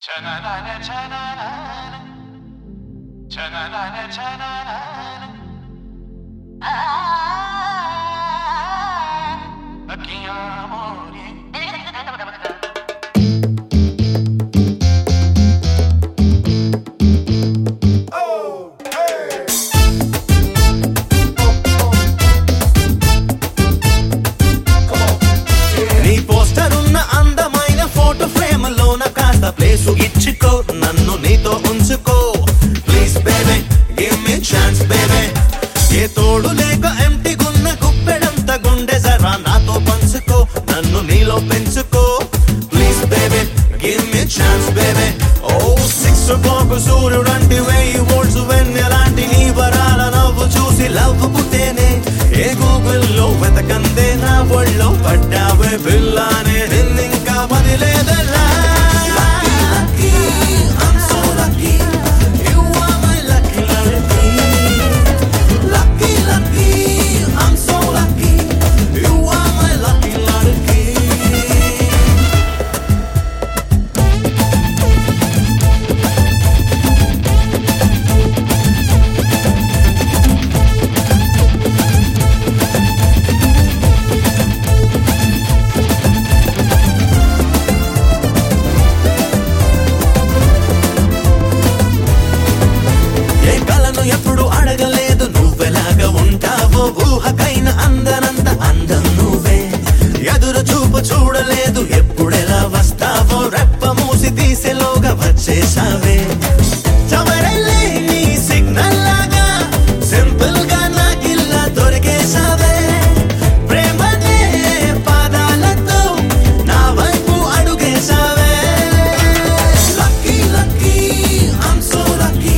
place ఇచ్చుకో నన్ను నీతో ఉంచుకో please baby give me chance baby ఏ తోడు లేక ఎంటిగున్న గుప్పెడంత గుండె జరా నాతో పంచుకో నన్ను నీలో పెంచుకో please baby give me chance baby ఓ 6 o'clock సూర్యుడంటి 1000 వోల్ట్స్ వెన్నెలాంటి నీ వరాల నవ్వు చూసి లవ్ పుట్టేనే ఏ గూగుల్లో వెతకందే నా ఒళ్ళో పడ్డావే పిల్లానే నిన్నింకా వదిలేదలా ఎప్పుడు అడగలేదు నువ్వెలాగా ఉంటావో ఊహకైన అందనంత అందం నువ్వే ఎదురు చూపు చూడలేదు ఎప్పుడెలా వస్తావో రెప్ప మూసి తీసేలోగా వచ్చేసావే చవరెళ్ళే నీ సిగ్నల్ లాగా సింపుల్ గా నాకిల్లా దొరికేసావే ప్రేమనే పాదాలతో నా వైపు అడుగేసావే lucky lucky I'm so lucky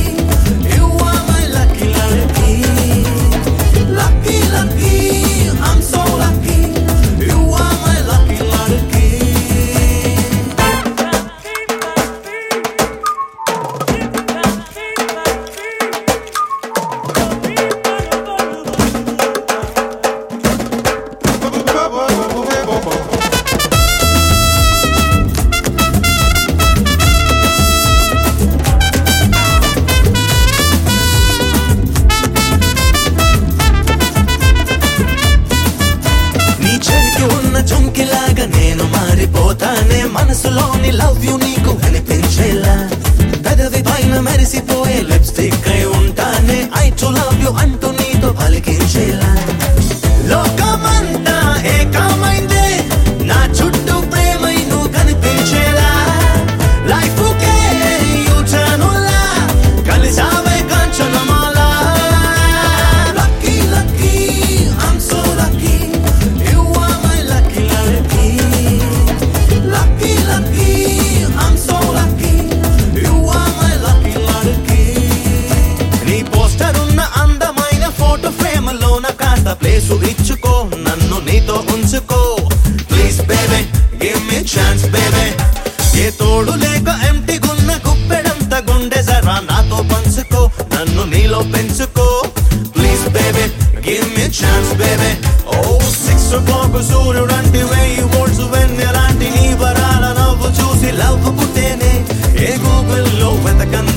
చుంకిలాగా నేను మారిపోతానే మనసులోని లవ్ యు నీకు అనిపించేలా పెదవి పైన మెరిసిపోయే లిప్స్టిక్ అయి ఉంటానే ఐ టు లవ్ యు అంటూ నీతో పలికించేలా లోకమంతా ఏకమైందే నా చుట్టూ ప్రేమై నువ్వు కనిపించేలా లైఫ్ కే యూటర్నులా కలిసావే Kanchanamala lucky lucky I'm so lucky place ఇచ్చుకో నన్ను నీతో ఉంచుకో please baby give me chance baby ఏ తోడు లేక ఎంటిగున్న గుప్పెడంత గుండె జరా నాతో పంచుకో నన్ను నీలో పెంచుకో please baby give me chance baby ఓ 6 o'clock సూర్యుడంటి 1000 వోల్ట్స్ వెన్నెలాంటి నీ వరాల నవ్వు చూసి లవ్ పుట్టేనే ఏ గూగుల్లో వెతకన్